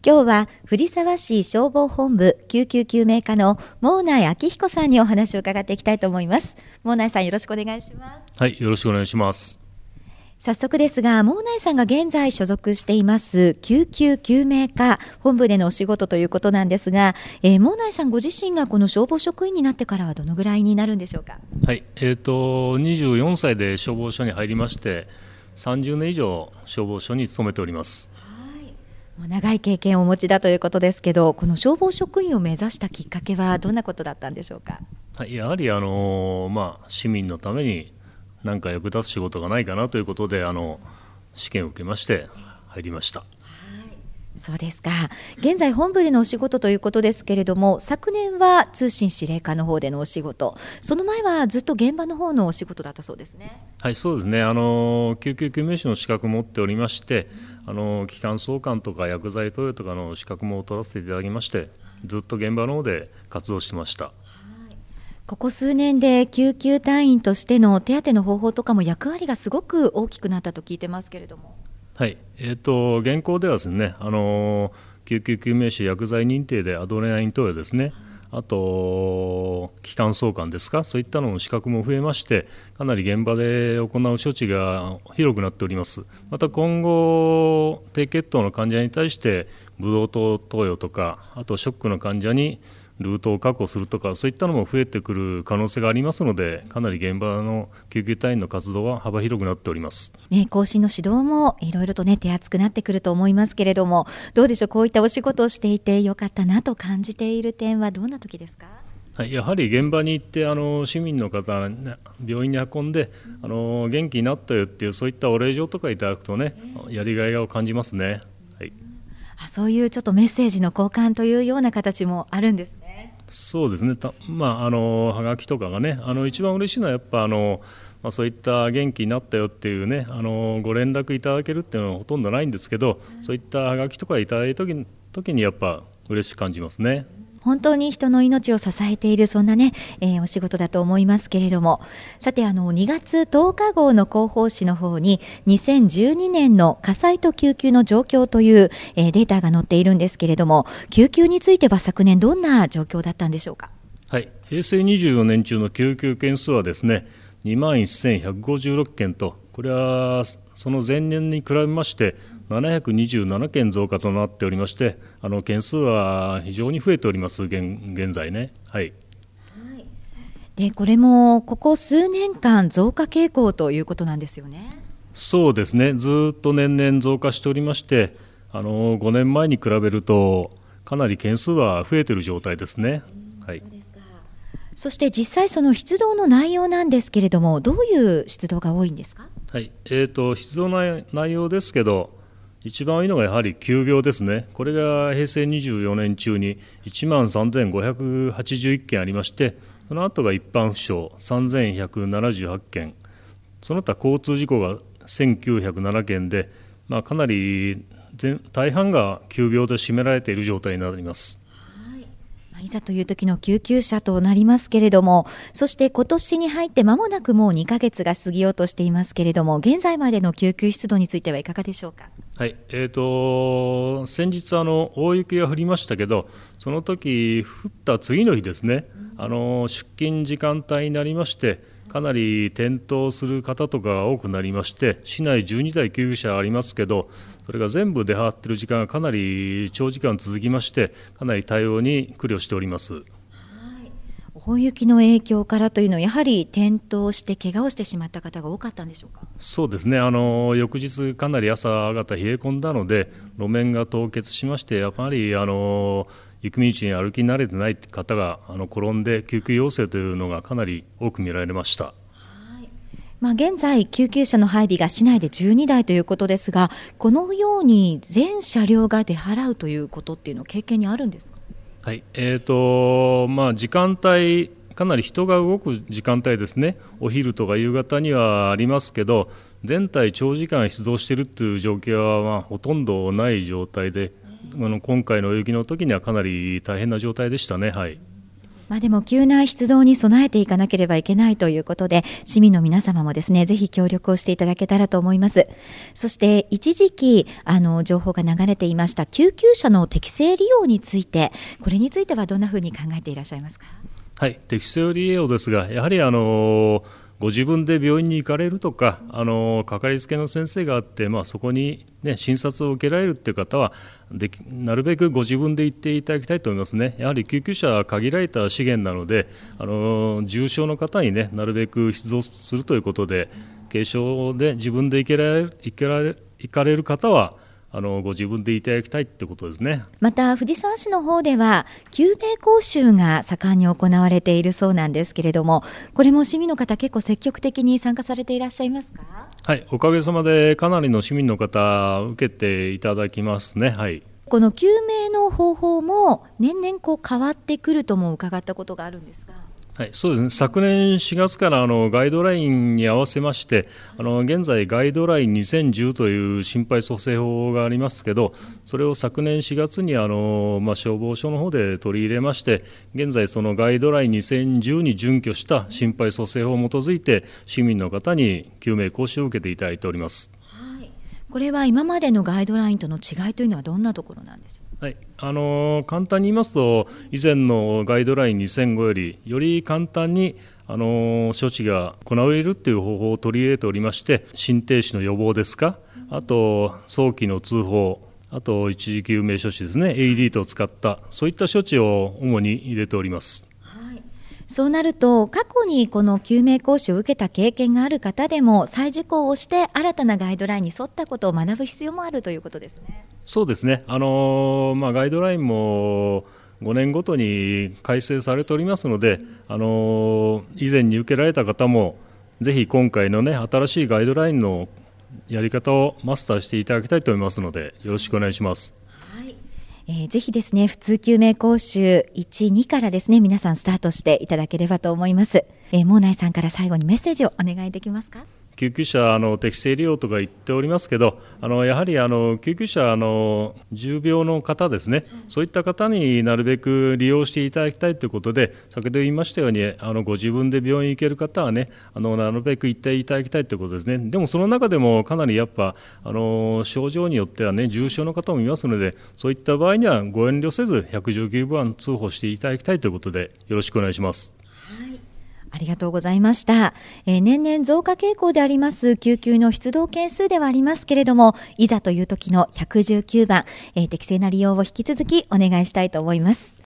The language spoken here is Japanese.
今日は藤沢市消防本部救急救命課の毛内昭彦さんにお話を伺っていきたいと思います。毛内さん、よろしくお願いします。 はい、よろしくお願いします。 早速ですが、毛内さんが現在所属しています救急救命課本部でのお仕事ということなんですが、毛内さんご自身がこの消防職員になってからはどのぐらいになるんでしょうか。 はい、24歳で消防署に入りまして、30年以上消防署に勤めております。 もう長い経験をお持ちだということですけど、この消防職員を目指したきっかけはどんなことだったんでしょうか。 はい、やはり市民のために何か役立つ仕事がないかなということで試験を受けまして入りました。 そうですか。現在本部でのお仕事ということですけれども、昨年は通信司令課の方でのお仕事、その前はずっと現場の方のお仕事だったそうですね。 はい、そうですね。救急救命士の資格を持っておりまして、機関総監とか薬剤投与とかの資格も取らせていただきまして、ずっと現場の方で活動してました。 ここ数年で救急隊員としての手当の方法とかも役割がすごく大きくなったと聞いてますけれども。 はい、現行ではですね、救急救命士薬剤認定でアドレナリン投与ですね、あと気管挿管ですか、そういったのの資格も増えまして、かなり現場で行う処置が広くなっております。また今後低血糖の患者に対してブドウ糖投与とか、あとショックの患者にルートを確保するとか、そういったのも増えてくる可能性がありますので、かなり現場の救急隊員の活動は幅広くなっております、 後進の指導もいろいろと手厚くなってくると思いますけれども、どうでしょう、こういったお仕事をしていてよかったなと感じている点はどんな時ですか。 はい、やはり現場に行って市民の方、病院に運んで元気になったよっていう、そういったお礼状とかいただくとね、やりがいを感じますね。はい、 そういうちょっとメッセージの交換というような形もあるんですね。 そうですね。はがきとかがね、一番嬉しいのはやっぱそういった元気になったよっていうね、ご連絡いただけるっていうのはほとんどないんですけど、そういったはがきとかいただいた時にやっぱ嬉しく感じますね。 本当に人の命を支えている、そんなね、お仕事だと思いますけれども、さて2月10日号の広報誌の方に2012年の火災と救急の状況という、データが載っているんですけれども、救急については昨年どんな状況だったんでしょうか。 はい、平成24年中の救急件数はですね、21,156 件と、これはその前年に比べまして727件増加となっておりまして、件数は非常に増えております、現在ね。はい。 でこれもここ数年間増加傾向ということなんですよね。 そうですね、ずっと年々増加しておりまして、5年前に比べるとかなり件数は増えている状態ですね。はい。 そうですか。そして実際その出動の内容なんですけれども、どういう出動が多いんですか。 はい、出動の内容ですけど、一番多いのがやはり急病ですね。これが平成24年中に13,581 件ありまして、その後が一般負傷3,178 件、その他交通事故が1,907 件で、かなり大半が急病で占められている状態になります。 いざという時の救急車となりますけれども、そして今年に入って間もなくもう2ヶ月が過ぎようとしていますけれども、現在までの救急出動についてはいかがでしょうか。 はい、先日大雪が降りましたけど、その時降った次の日ですね、出勤時間帯になりまして、かなり転倒する方とかが多くなりまして、市内12台救急車ありますけど、それが全部出張っている時間がかなり長時間続きまして、かなり対応に苦慮しております。 大雪の影響からというのは、やはり転倒して怪我をしてしまった方が多かったんでしょうか。 そうですね、翌日かなり朝方冷え込んだので、路面が凍結しまして、やっぱり雪道に歩き慣れてない方が転んで救急要請というのがかなり多く見られました。 現在救急車の配備が市内で12台ということですが、このように全車両が出払うということっていうのは経験にあるんですか。 はい、時間帯、かなり人が動く時間帯ですね、お昼とか夕方にはありますけど、全体長時間出動しているという状況はほとんどない状態で、今回の大雪の時にはかなり大変な状態でしたね。はい。 でも急な出動に備えていかなければいけないということで、市民の皆様もですね、ぜひ協力をしていただけたらと思います。そして一時期情報が流れていました救急車の適正利用について、これについてはどんなふうに考えていらっしゃいますか？ はい、適正利用ですが、やはりご自分で病院に行かれるとか、かかりつけの先生があって、そこに、診察を受けられるという方はなるべくご自分で行っていただきたいと思いますね。やはり救急車は限られた資源なので、重症の方に、なるべく出動するということで、軽症で自分で行かれる方はご自分でいただきたいということですね。 また藤沢市の方では救命講習が盛んに行われているそうなんですけれども、これも市民の方結構積極的に参加されていらっしゃいますか？ はい、おかげさまでかなりの市民の方受けていただきますね。はい、 この救命の方法も年々変わってくるとも伺ったことがあるんですが。 はい、そうですね。昨年4月からガイドラインに合わせまして、現在ガイドライン2010という心肺蘇生法がありますけど、それを昨年4月に消防署の方で取り入れまして、現在そのガイドライン2010に準拠した心肺蘇生法に基づいて市民の方に救命講習を受けていただいております。 はい、これは今までのガイドラインとの違いというのはどんなところなんでしょうか？ はい、簡単に言いますと、以前のガイドライン2005より簡単に処置が行えるという方法を取り入れておりまして、心停止の予防ですか、あと早期の通報、あと一時救命処置ですね、AED と使ったそういった処置を主に入れております。 そうなると過去にこの救命講習を受けた経験がある方でも再受講をして新たなガイドラインに沿ったことを学ぶ必要もあるということですね。 そうですね、ガイドラインも5年ごとに改正されておりますので、以前に受けられた方もぜひ今回の、新しいガイドラインのやり方をマスターしていただきたいと思いますので、よろしくお願いします。 ぜひですね、普通救命講習1、2からですね、皆さんスタートしていただければと思います。毛内さんから最後にメッセージをお願いできますか？ 救急車適正利用とか言っておりますけど、やはり救急車重病の方ですね、そういった方になるべく利用していただきたいということで、先ほど言いましたようにご自分で病院行ける方はなるべく行っていただきたいということですね。でもその中でもかなりやっぱ症状によっては重症の方もいますので、そういった場合にはご遠慮せず119番通報していただきたいということで、よろしくお願いします。 ありがとうございました。年々増加傾向であります救急の出動件数ではありますけれども、いざという時の119番、適正な利用を引き続きお願いしたいと思います。